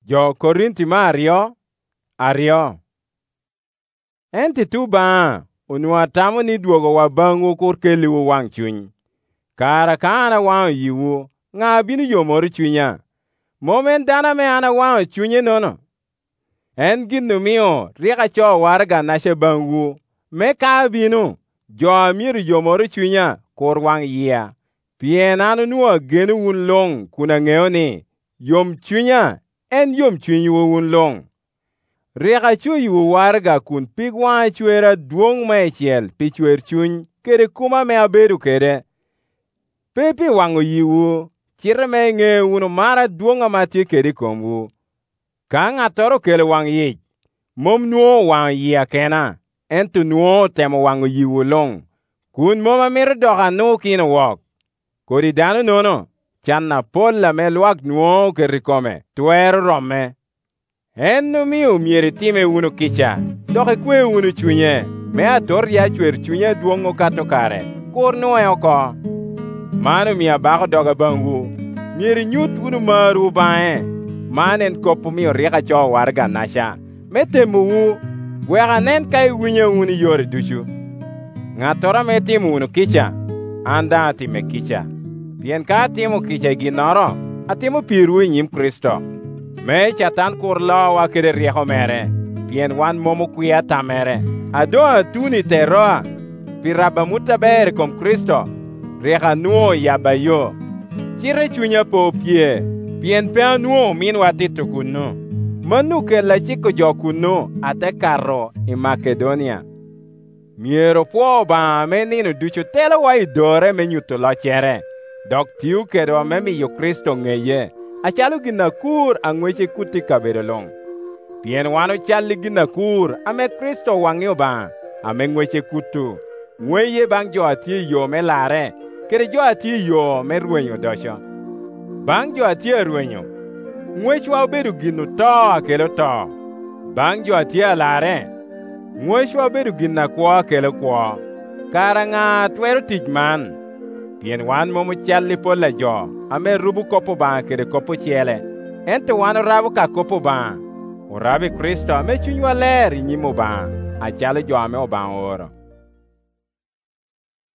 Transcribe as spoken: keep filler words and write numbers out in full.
Jo Korinti Mario Ario. Enti tu ba unwa tamo ni duogo wa bangu kur keliwu wang chuny. Kara kana wang yiwu nga binu yomor chunya. Momen dana me ana wang chunye nono. En ginu miyo rieka cho warga nashe bangu. Me ka binu jo amiru yomor chunya kur wang yia. Pien anu nuwa genu wun long kuna ngeo ni yom chunya en yom chunyu wun long. Rieka chu yu warga kun pig wang chwera duong me chiel pi chwer chuny kere kuma me abedu kere. Pepi wango yiwu chire me nge unu mara duonga mati kere komwu. Ka ngatoro kele wang yich mom nuo wang yia kena entu nuo temo wango yiwu long. Kun moma mir doka nu kino wok. Kori danu nono channa polla me luak nuo kere kome tuero rome. Ennu miu mieri time unu kicha doke kwe unu chunye me ator ya chwer chunye duongo kato kare kur nuo oko. Manu mia bako doga bangu mieri nyut unu maru bae manen kopu mio rieka cho warga nasha metemu wu weka nen kai winye unu yore duchu. Ngatora me timu unu kicha anda atime kicha. Pien ka atimu kicha ginoro atimu piru nyim Kristo. Me chatan kur lo wa kede rieko mere. Pien wan momo kuya tamere. Ado atuni te roa. Piraba muta bere kom Kristo. Rieka nuo yabayo. Chire chunya po pie. Pien pe nuo min watito kuno. Manu ke la chiko jo kuno ate karo i Makedonia. Miero po ba me nino ducho telo wa idore me nyuto lo chere. Dok tiu kedo me mi yo Kristo ngeye. Achalo ginakur angweche kuti kabedolong. Pien wano chali ginakur ame Kristo wangyo ba. Ame ngweche kutu. Ngweye bang jo ati yo me lare. Kere jo ati yo me ruenyo dosho. Bang jo ati ruenyo. Ngwech wa bedu ginu to akelo to. Bang jo ati lare. Ngwech wa bedu gina kwa akelo kwa. Karanga twero tijman. Pien wan momo chali pola jo. Ame rubu kopo ba kere kopo chiele. Ente wano rabu ka kopo ba. O rabi Kristo ame chunywa ler nyimo ba. Achale jo ame o ba oro.